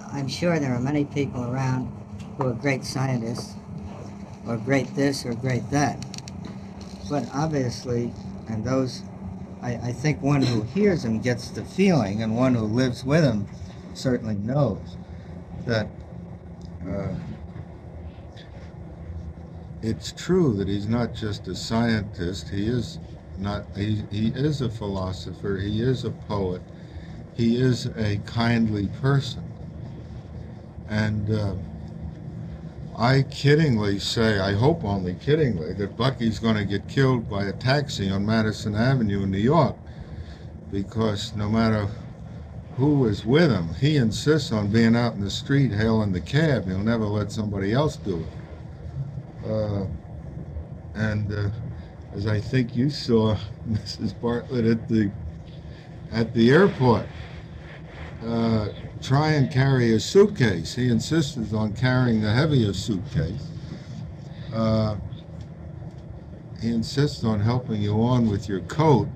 I'm sure there are many people around who are great scientists, or great this, or great that. But obviously, and those, I think one who hears him gets the feeling, and one who lives with him certainly knows that uh, it's true that he's not just a scientist. He is not. He is a philosopher. He is a poet. He is a kindly person. And I kiddingly say, I hope only kiddingly, that Bucky's going to get killed by a taxi on Madison Avenue in New York, because no matter who is with him, he insists on being out in the street hailing the cab. He'll never let somebody else do it. And as I think you saw Mrs. Bartlett at the airport, try and carry a suitcase. He insisted on carrying the heavier suitcase. He insists on helping you on with your coat.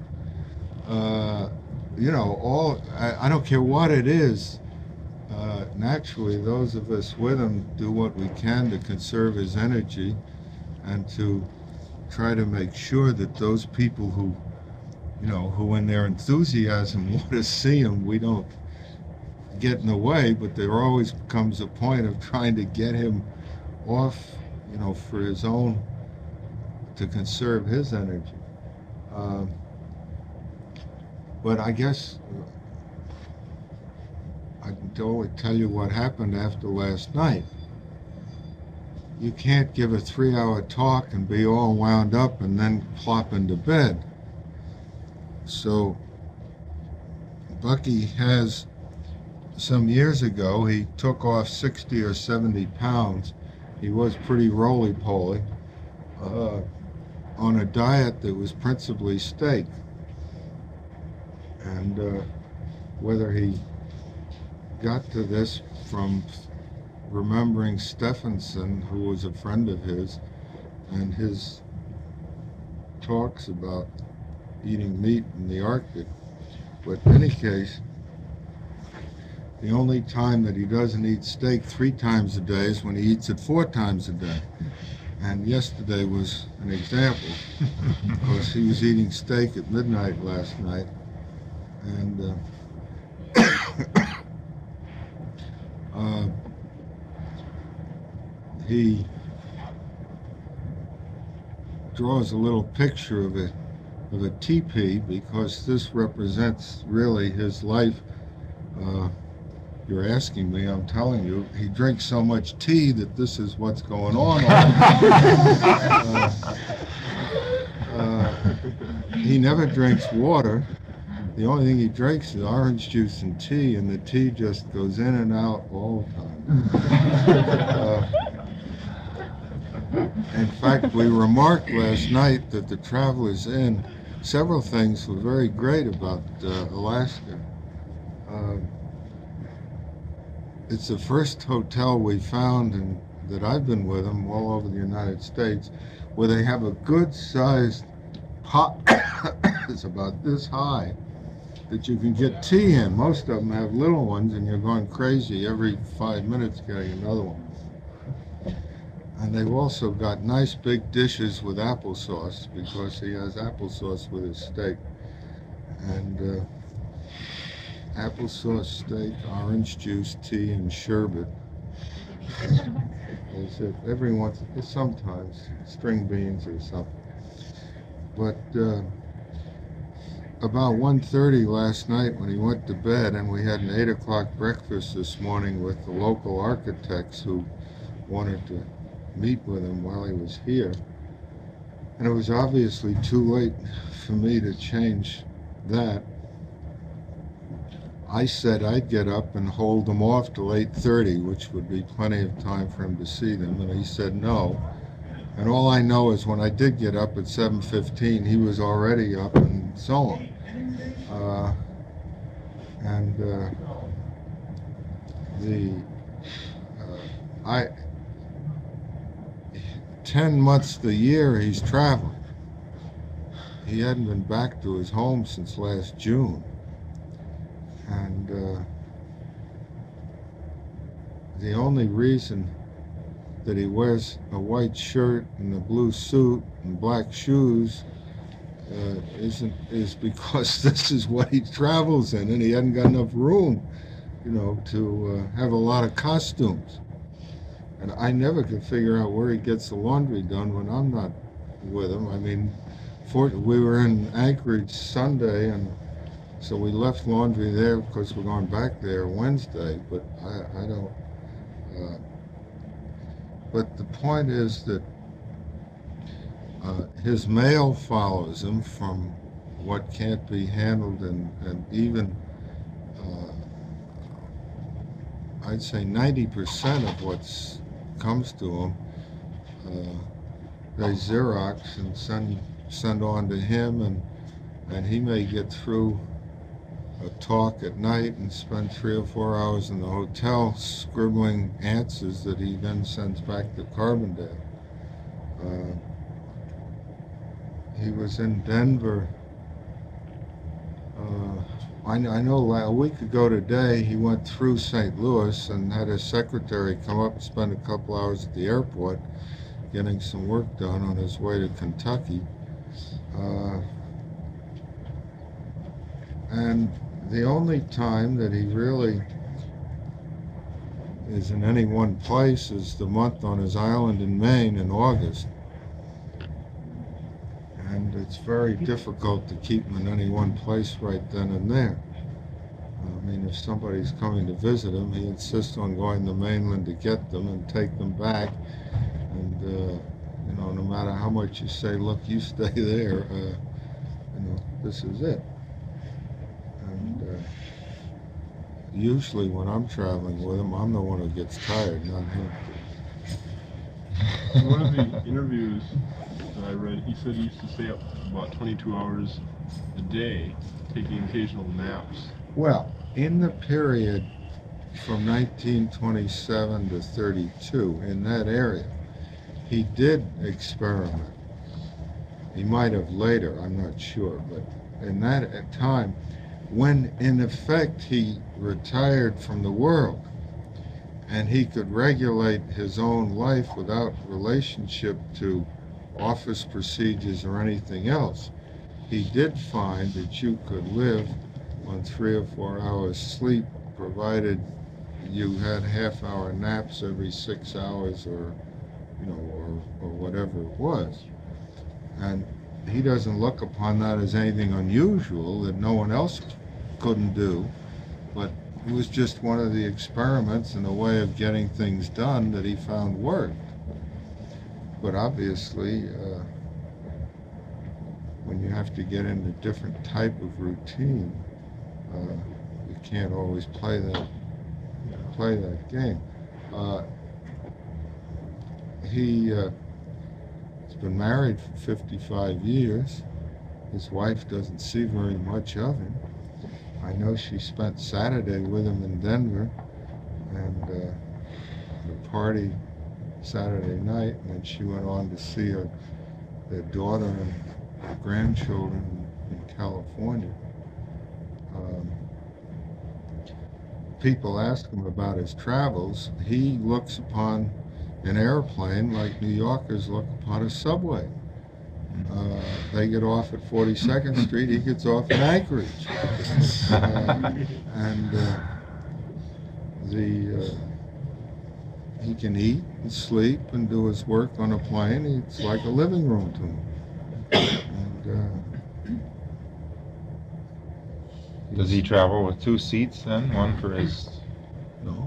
I don't care what it is. Naturally, those of us with him do what we can to conserve his energy and to try to make sure that those people who in their enthusiasm want to see him, we don't get in the way, but there always comes a point of trying to get him off, for his own, to conserve his energy. But I guess I can only tell you what happened after last night. You can't give a 3-hour talk and be all wound up and then plop into bed. So Bucky has, some years ago, he took off 60 or 70 pounds. He was pretty roly-poly on a diet that was principally steak. And whether he got to this from remembering Stephenson, who was a friend of his, and his talks about eating meat in the Arctic. But in any case, the only time that he doesn't eat steak 3 times a day is when he eats it 4 times a day. And yesterday was an example, because he was eating steak at midnight last night. And he draws a little picture of a teepee, because this represents really his life. You're asking me, I'm telling you, he drinks so much tea that this is what's going on. He never drinks water. The only thing he drinks is orange juice and tea, and the tea just goes in and out all the time. In fact, we remarked last night that the Travelers Inn, several things were very great about Alaska. It's the first hotel we found, and that I've been with them all over the United States, where they have a good-sized pot. It's about this high, that you can get tea in. Most of them have little ones, and you're going crazy every 5 minutes getting another one. And they've also got nice big dishes with applesauce, because he has applesauce with his steak. And applesauce, steak, orange juice, tea, and sherbet. As if every once, sometimes string beans or something. But about 1:30 last night, when he went to bed, and we had an 8 o'clock breakfast this morning with the local architects who wanted to meet with him while he was here. And it was obviously too late for me to change that. I said I'd get up and hold them off till 8:30, which would be plenty of time for him to see them, and he said no. And all I know is when I did get up at 7:15, he was already up, and so on. 10 months of the year he's traveling. He hadn't been back to his home since last June. And the only reason that he wears a white shirt and a blue suit and black shoes is because this is what he travels in, and he hadn't got enough room, to have a lot of costumes. And I never could figure out where he gets the laundry done when I'm not with him. I mean, we were in Anchorage Sunday, and so we left laundry there because we're going back there Wednesday. But I don't. But the point is that his mail follows him from what can't be handled, and even I'd say 90% of what comes to him, they Xerox and send on to him, and he may get through a talk at night and spend 3 or 4 hours in the hotel scribbling answers that he then sends back to Carbondale. He was in Denver. I know a week ago today he went through St. Louis and had his secretary come up and spend a couple hours at the airport getting some work done on his way to Kentucky. And the only time that he really is in any one place is the month on his island in Maine in August. And it's very difficult to keep him in any one place right then and there. I mean, if somebody's coming to visit him, he insists on going to the mainland to get them and take them back. And, no matter how much you say, look, you stay there, this is it. And usually when I'm traveling with him, I'm the one who gets tired, not him. In one of the interviews that I read, he said he used to stay up about 22 hours a day, taking occasional naps. Well, in the period from 1927 to 32, in that area, he did experiment. He might have later, I'm not sure, but in that time, when in effect he retired from the world and he could regulate his own life without relationship to office procedures or anything else, he did find that you could live on 3 or 4 hours sleep, provided you had half-hour naps every 6 hours or whatever it was. And he doesn't look upon that as anything unusual that no one else couldn't do, but it was just one of the experiments and a way of getting things done that he found worked. But obviously, when you have to get into a different type of routine, you can't always play that game. He's been married for 55 years. His wife doesn't see very much of him. I know she spent Saturday with him in Denver, and the party Saturday night, and then she went on to see their daughter and grandchildren in California. People ask him about his travels. He looks upon an airplane like New Yorkers look upon a subway. They get off at 42nd Street, he gets off in Anchorage. He can eat and sleep and do his work on a plane. It's like a living room to him. Does he travel with 2 seats then? One for his... No.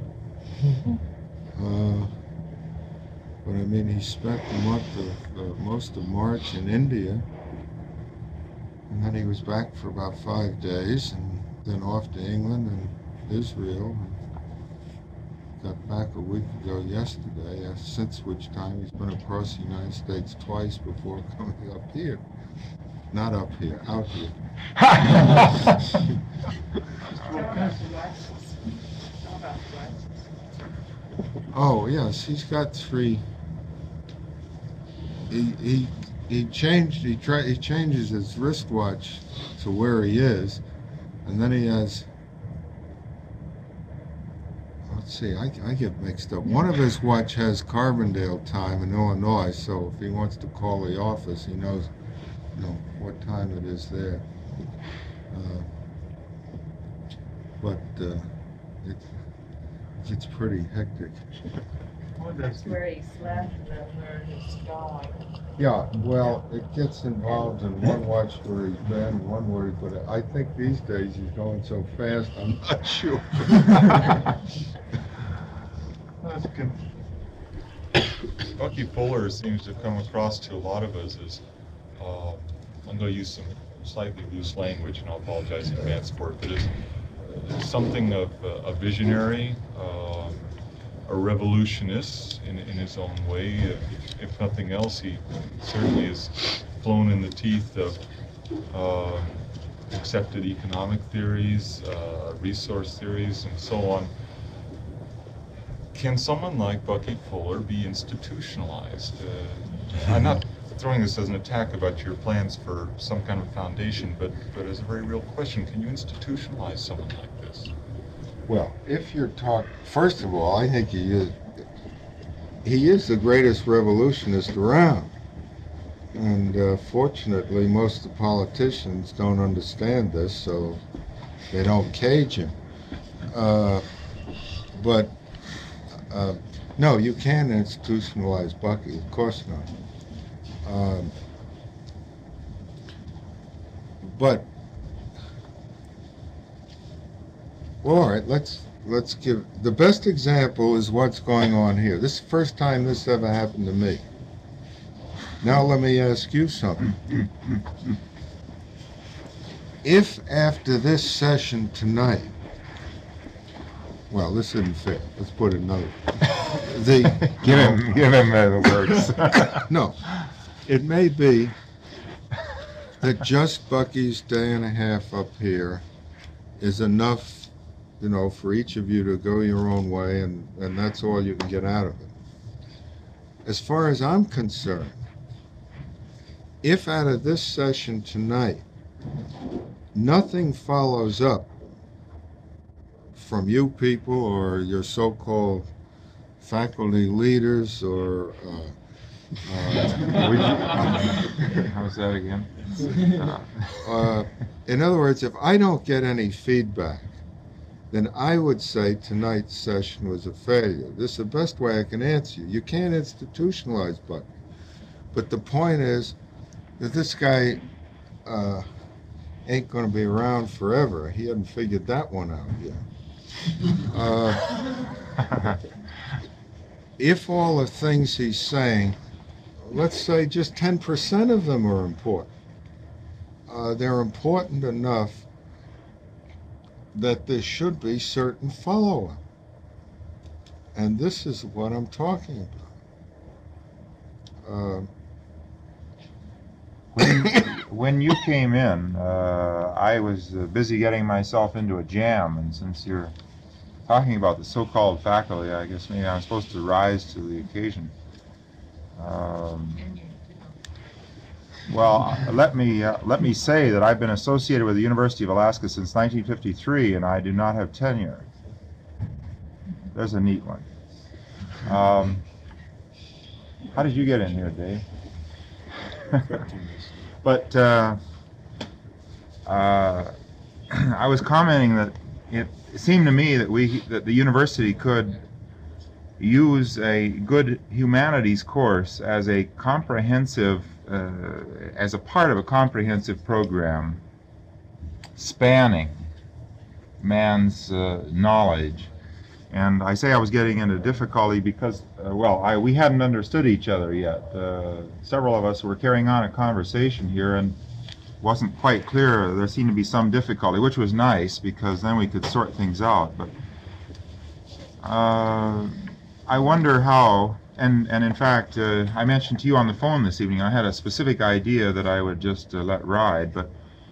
But I mean, he spent most of March in India, and then he was back for about 5 days, and then off to England and Israel. And got back a week ago yesterday, since which time he's been across the United States twice before coming up here. Not up here, out here. Oh yes, he's got 3. He changes his wristwatch to where he is, and then he has let's see, I get mixed up. One of his watch has Carbondale time in Illinois, so if he wants to call the office, he knows, what time it is there. But it's pretty hectic. That's where he slept and then where he's going. Yeah, well, it gets involved in one watch where he's been, one where he put it. I think these days he's going so fast, I'm not sure. That's good. Bucky Fuller seems to come across to a lot of us as, I'm going to use some slightly loose language, and I'll apologize in advance for it, but it's something of a visionary, a revolutionist in his own way. If nothing else, he certainly has flown in the teeth of accepted economic theories, resource theories, and so on. Can someone like Bucky Fuller be institutionalized? I'm not throwing this as an attack about your plans for some kind of foundation, but as a very real question, can you institutionalize someone like this? Well, if you're talking, first of all, I think he is the greatest revolutionist around. And fortunately, most of the politicians don't understand this, so they don't cage him. But no, you can't institutionalize Bucky, of course not. But all right, let's give the best example is what's going on here. This is the first time this ever happened to me. Now let me ask you something. If after this session tonight, well, this isn't fair. Let's put it another way. Give him the words. No, it may be that just Bucky's day and a half up here is enough, for each of you to go your own way, and that's all you can get out of it. As far as I'm concerned, if out of this session tonight, nothing follows up from you people or your so-called faculty leaders or how's that again? In other words, if I don't get any feedback, then I would say tonight's session was a failure. This is the best way I can answer you. You can't institutionalize Bucky. But the point is that this guy ain't going to be around forever. He hasn't figured that one out yet. If all the things he's saying, let's say just 10% of them are important, they're important enough that there should be certain follow-up. And this is what I'm talking about. When you came in, I was busy getting myself into a jam, and since you're talking about the so-called faculty, I guess maybe I'm supposed to rise to the occasion. Well, let me say that I've been associated with the University of Alaska since 1953, and I do not have tenure. There's a neat one. How did you get in here, Dave? But I was commenting that it seemed to me that the university could use a good humanities course as a comprehensive, as a part of a comprehensive program spanning man's knowledge. And I say I was getting into difficulty because, we hadn't understood each other yet. Several of us were carrying on a conversation here, and it wasn't quite clear. There seemed to be some difficulty, which was nice because then we could sort things out. But I wonder how, and in fact, I mentioned to you on the phone this evening, I had a specific idea that I would just let ride, but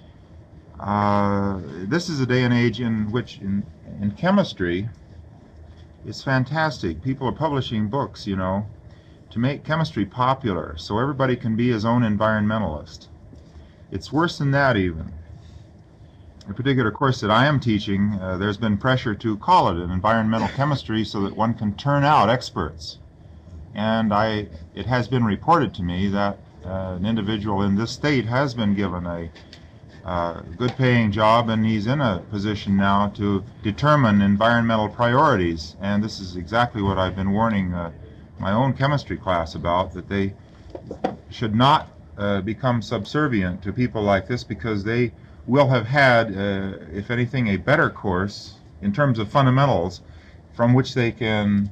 this is a day and age in which, in chemistry, it's fantastic. People are publishing books, to make chemistry popular so everybody can be his own environmentalist. It's worse than that even. the particular course that I am teaching, there's been pressure to call it an environmental chemistry so that one can turn out experts. And it has been reported to me that an individual in this state has been given a good paying job, and he's in a position now to determine environmental priorities. And this is exactly what I've been warning my own chemistry class about, that they should not become subservient to people like this, because they will have had, if anything, a better course in terms of fundamentals from which they can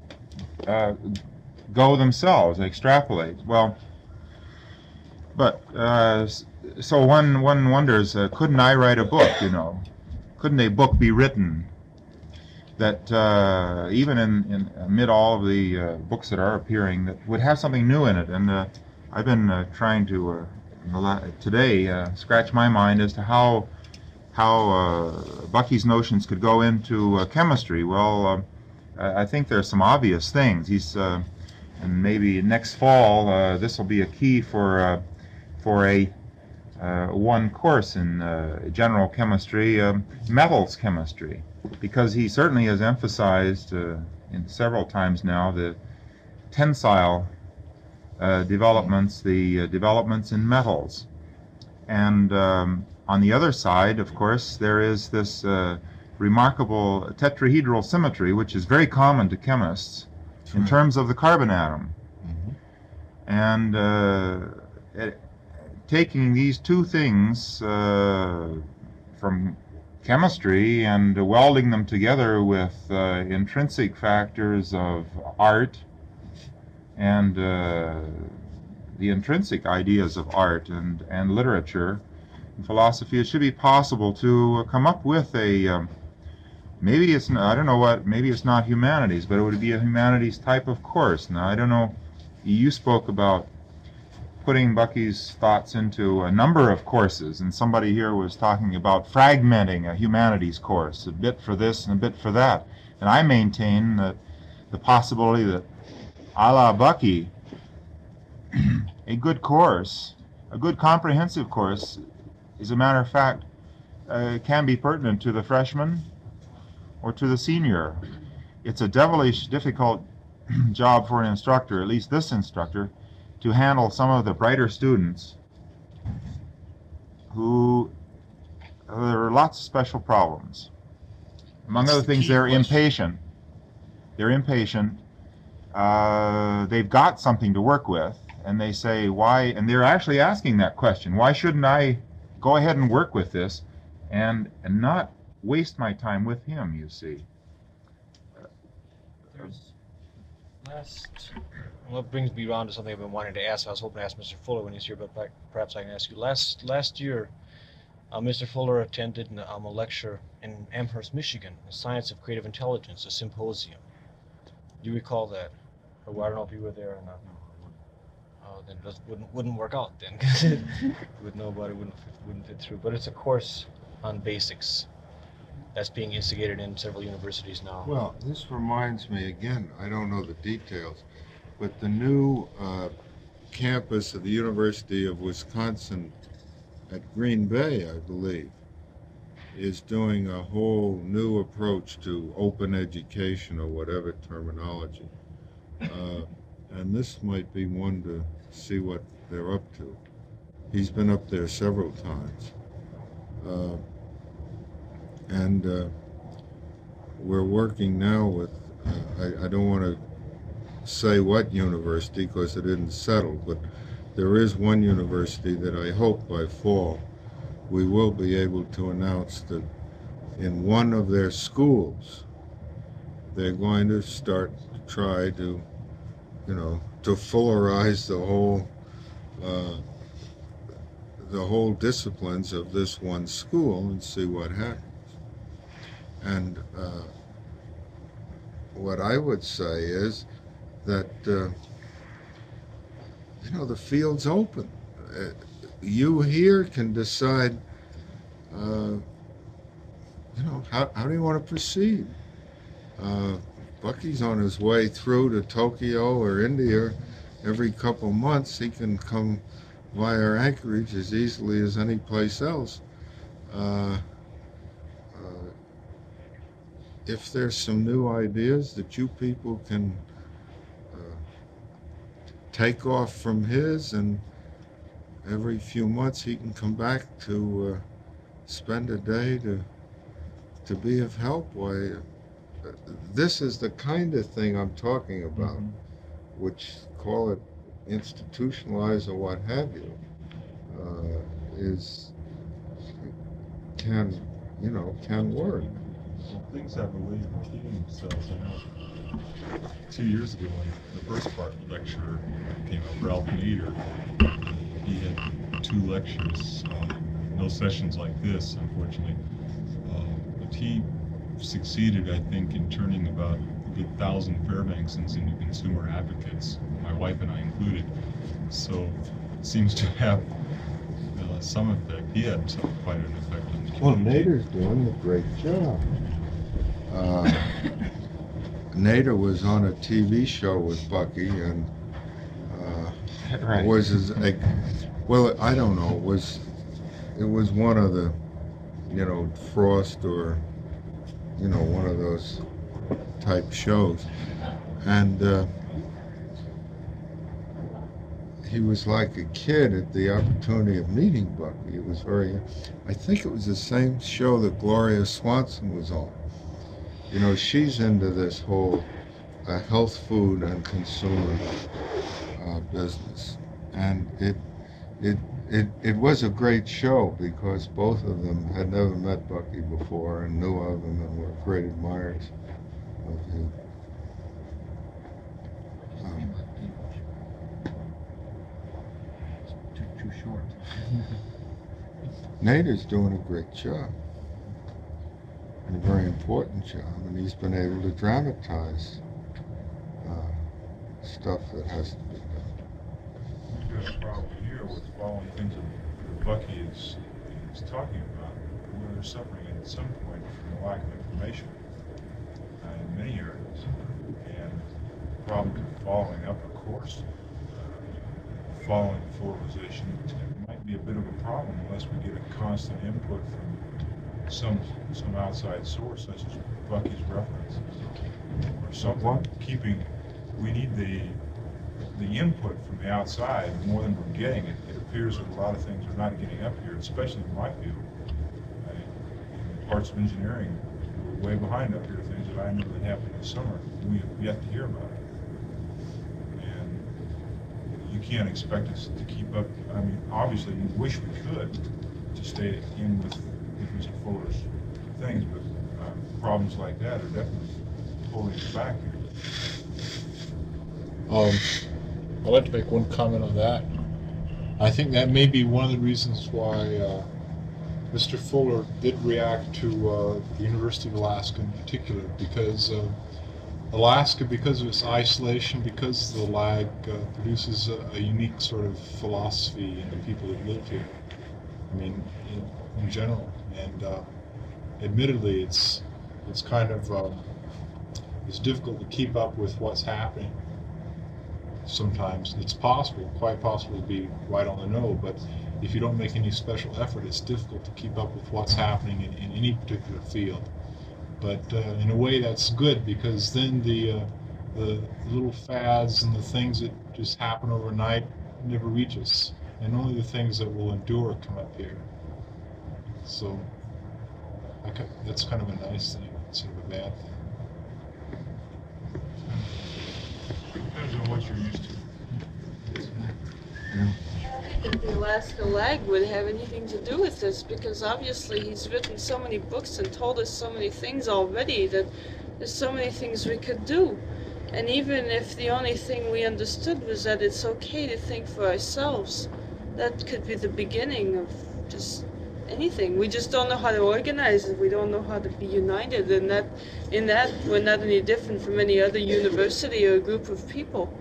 go themselves, extrapolate. Well, but so one wonders, couldn't I write a book, you know? Couldn't a book be written that even in amid all of the books that are appearing, that would have something new in it? And I've been trying to today scratch my mind as to how Bucky's notions could go into chemistry. Well, I think there's some obvious things. And maybe next fall this will be a key for a one course in general chemistry, metals chemistry, because he certainly has emphasized in several times now the tensile developments, the developments in metals. And on the other side, of course, there is this remarkable tetrahedral symmetry, which is very common to chemists in terms of the carbon atom. And taking these two things from chemistry and welding them together with intrinsic factors of art and the intrinsic ideas of art and literature and philosophy, it should be possible to come up with a maybe it's not, I don't know what, maybe it's not humanities, but it would be a humanities type of course. Now, I don't know, you spoke about putting Bucky's thoughts into a number of courses, and somebody here was talking about fragmenting a humanities course, a bit for this and a bit for that. And I maintain that the possibility that, a la Bucky, a good course, a good comprehensive course, as a matter of fact, can be pertinent to the freshman or to the senior. It's a devilish difficult job for an instructor, at least this instructor, to handle some of the brighter students who there are lots of special problems. Among other things, they're impatient. They're impatient. They've got something to work with, and they say, why? And they're actually asking that question: why shouldn't I go ahead and work with this and not waste my time with him? You see. Well, it brings me around to something I've been wanting to ask. I was hoping to ask Mr. Fuller when he's here, but perhaps I can ask you. Last year, Mr. Fuller attended a lecture in Amherst, Michigan, The Science of Creative Intelligence, a symposium. Do you recall that? Or I don't know if you were there or not. Oh, then it wouldn't work out then, because it would nobody wouldn't fit through. But it's a course on basics that's being instigated in several universities now. Well, this reminds me again, I don't know the details, but the new campus of the University of Wisconsin at Green Bay, I believe, is doing a whole new approach to open education, or whatever terminology. And this might be one to see what they're up to. He's been up there several times. And we're working now with, I don't want to say what university because it isn't settled, but there is one university that I hope by fall we will be able to announce that in one of their schools they're going to start to try to, to Fullerize the whole disciplines of this one school and see what happens. And what I would say is that, the field's open. You here can decide, how do you want to proceed? Bucky's on his way through to Tokyo or India every couple months. He can come via Anchorage as easily as any place else. if there's some new ideas that you people can take off from his, and every few months he can come back to spend a day to be of help, why, this is the kind of thing I'm talking about, which, call it institutionalized or what have you, is can work. Well, things have a way of repeating themselves. I know 2 years ago when the first part lecture came up, Ralph Nader, he had 2 lectures, no sessions like this, unfortunately, but he succeeded, I think, in turning about a good 1,000 Fairbanksons into consumer advocates, my wife and I included. So it seems to have some effect. He had quite an effect on the community. Well, Nader's doing a great job. Nader was on a TV show with Bucky, and Right. was his, well, I don't know, it was one of the, Frost or, one of those type shows, and he was like a kid at the opportunity of meeting Bucky. It was I think it was the same show that Gloria Swanson was on. She's into this whole health food and consumer business, and it was a great show because both of them had never met Bucky before and knew of him and were great admirers of him. Too short. Nader's doing a great job, and a very important job, and he's been able to dramatize stuff that has to be done. We've got a problem here with following things that Bucky is talking about. We're suffering at some point from a lack of information in many areas, and the problem with following up a course, following formalization, might be a bit of a problem unless we get a constant input from some outside source, such as Bucky's references, or something. We need the input from the outside more than we're getting. It appears that a lot of things are not getting up here, especially in my field. In parts of engineering, we're way behind up here. Things that I know that happened this summer, we have yet to hear about it. And you can't expect us to keep up. I mean, obviously, we wish we could to stay in with Mr. Fuller's things, but problems like that are definitely holding us back here. I'd like to make one comment on that. I think that may be one of the reasons why Mr. Fuller did react to the University of Alaska in particular, because Alaska, because of its isolation, because the lag, produces a unique sort of philosophy in the people that live here. I mean, in general, and admittedly, it's kind of it's difficult to keep up with what's happening. Sometimes it's possible, quite possible, to be right on the know, but if you don't make any special effort, it's difficult to keep up with what's happening in any particular field. But in a way, that's good, because then the little fads and the things that just happen overnight never reach us, and only the things that will endure come up here. So that's kind of a nice thing instead of a bad thing. Depends on what you're used to. I think the Alaska lag would have anything to do with this, because obviously he's written so many books and told us so many things already that there's so many things we could do. And even if the only thing we understood was that it's okay to think for ourselves, that could be the beginning of just anything. We just don't know how to organize it. We don't know how to be united, and in that we're not any different from any other university or group of people.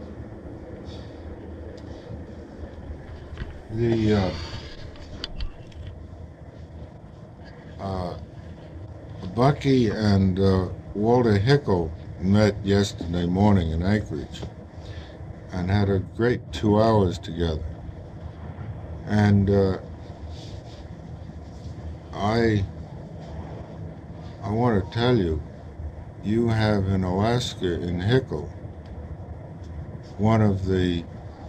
Bucky and Walter Hickel met yesterday morning in Anchorage and had a great 2 hours together. And I want to tell you you have in Alaska, in Hickle, one of the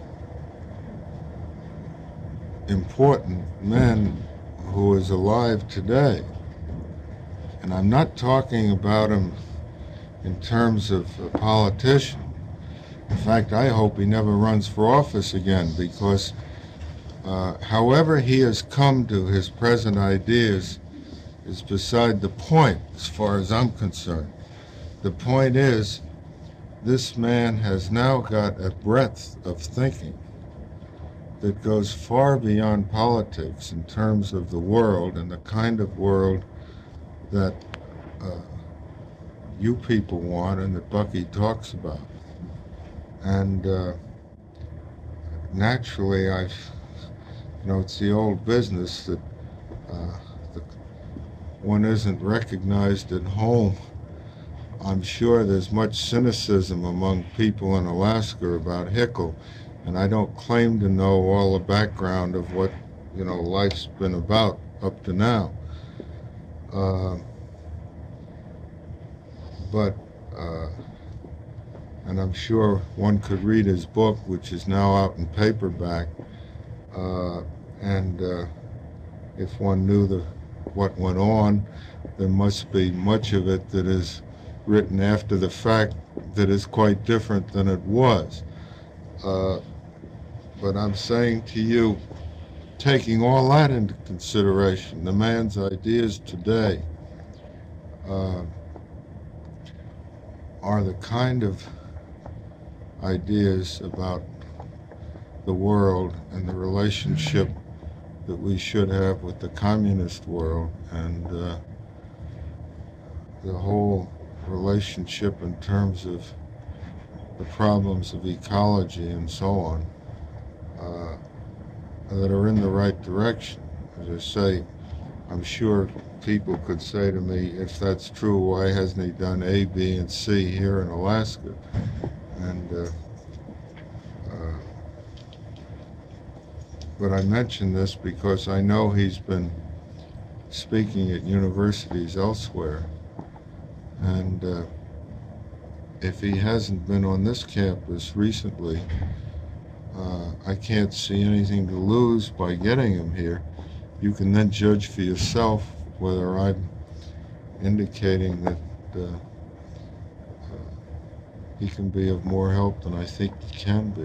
important men who is alive today. And I'm not talking about him in terms of a politician. In fact, I hope he never runs for office again, because however he has come to his present ideas is beside the point as far as I'm concerned. The point is, this man has now got a breadth of thinking that goes far beyond politics in terms of the world and the kind of world that you people want and that Bucky talks about. And naturally, it's the old business that one isn't recognized at home. I'm sure there's much cynicism among people in Alaska about Hickle, and I don't claim to know all the background of what, life's been about up to now. And I'm sure one could read his book, which is now out in paperback, and if one knew what went on, there must be much of it that is written after the fact that is quite different than it was. But I'm saying to you, taking all that into consideration, the man's ideas today are the kind of ideas about the world and the relationship that we should have with the communist world, and the whole relationship in terms of the problems of ecology and so on, that are in the right direction. As I say, I'm sure people could say to me, if that's true, why hasn't he done A, B, and C here in Alaska? And but I mention this because I know he's been speaking at universities elsewhere, and if he hasn't been on this campus recently, I can't see anything to lose by getting him here. You can then judge for yourself whether I'm indicating that he can be of more help than I think he can be.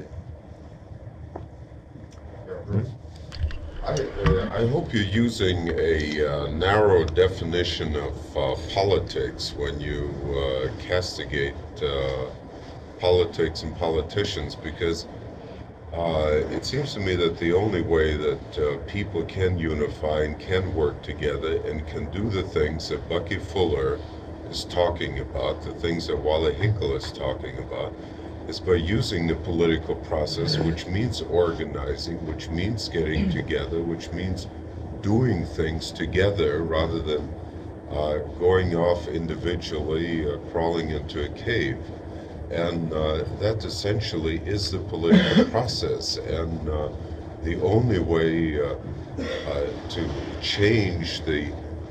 I hope you're using a narrow definition of politics when you castigate politics and politicians, because it seems to me that the only way that people can unify and can work together and can do the things that Bucky Fuller is talking about, the things that Wally Hinkle is talking about, is by using the political process, which means organizing, which means getting together, which means doing things together rather than going off individually, crawling into a cave. And that essentially is the political process. And the only way to change the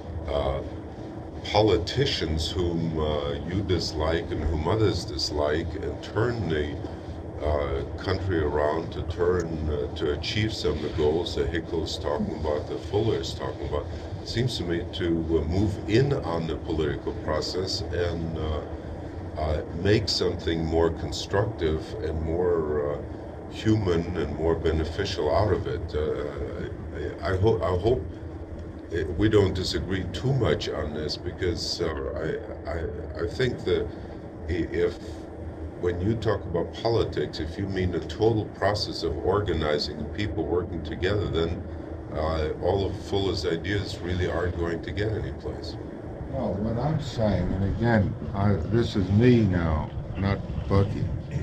politicians whom you dislike and whom others dislike, and turn the country around to achieve some of the goals that Hickle is talking about, that Fuller is talking about, seems to me to move in on the political process and make something more constructive and more human and more beneficial out of it. I hope we don't disagree too much on this, because I think that when you talk about politics, if you mean the total process of organizing and people working together, then all of Fuller's ideas really aren't going to get any place. Well, what I'm saying, and again, this is me now, not Bucky.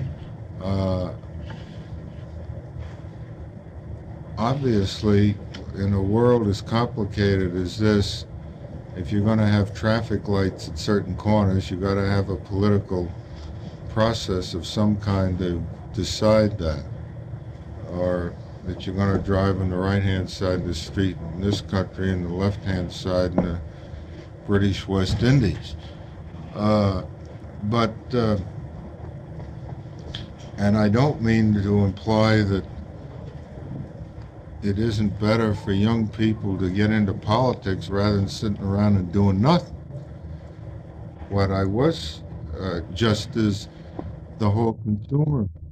Obviously, in a world as complicated as this, if you're going to have traffic lights at certain corners, you've got to have a political process of some kind to decide that, or that you're going to drive on the right-hand side of the street in this country and the left-hand side in the British West Indies. But and I don't mean to imply that it isn't better for young people to get into politics rather than sitting around and doing nothing. What I was just as the whole consumer